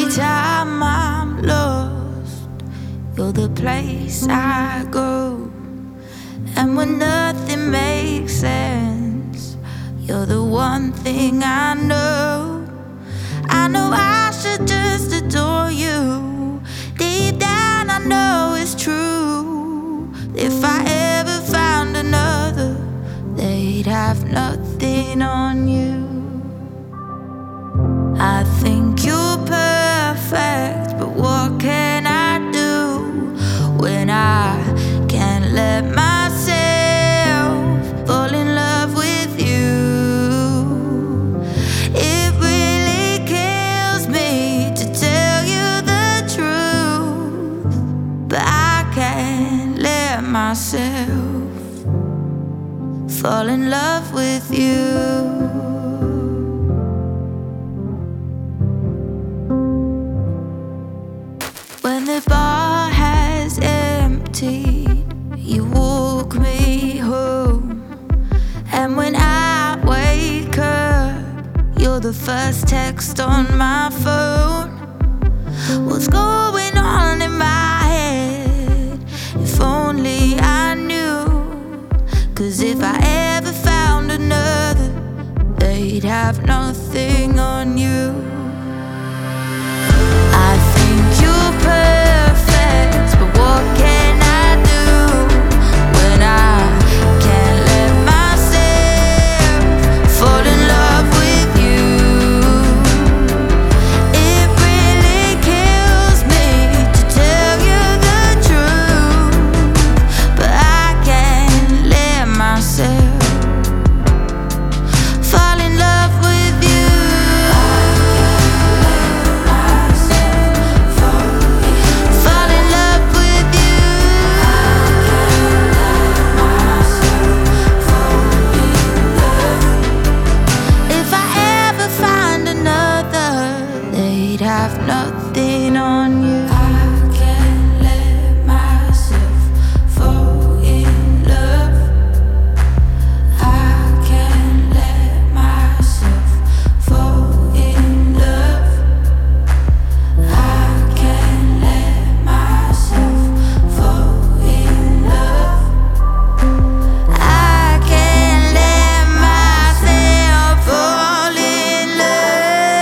time I'm lost, you're the place I go. And when nothing makes sense, you're the one thing I know. I know I should just adore you. Deep down I know it's true. If I ever found another, they'd have nothing on you. I think you're perfect, but what can I do when I can't let myself fall in love with you? It really kills me to tell you the truth, but I can't let myself fall in love with you. When the bar has emptied, you walk me home. And when I wake up, you're the first text on my phone. What's going on in my head? If only I knew. 'Cause if I ever found another, they'd have nothing on you. I think you're perfect, but what can I do when I can't let myself fall in love with you? It really kills me to tell you the truth, but I can't let myself fall in love with you. Have nothing on you. I can't let myself fall in love. I can't let myself fall in love. I can't let myself fall in love. I can't let myself fall in love.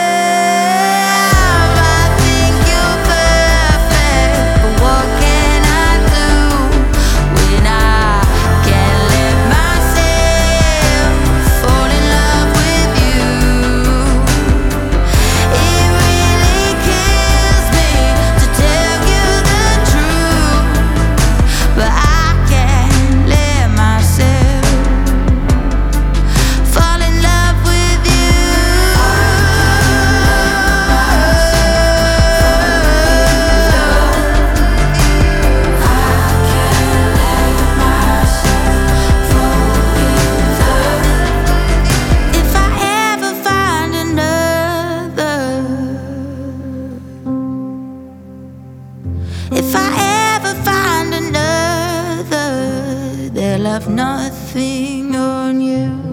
If I ever find another, they'll have nothing on you.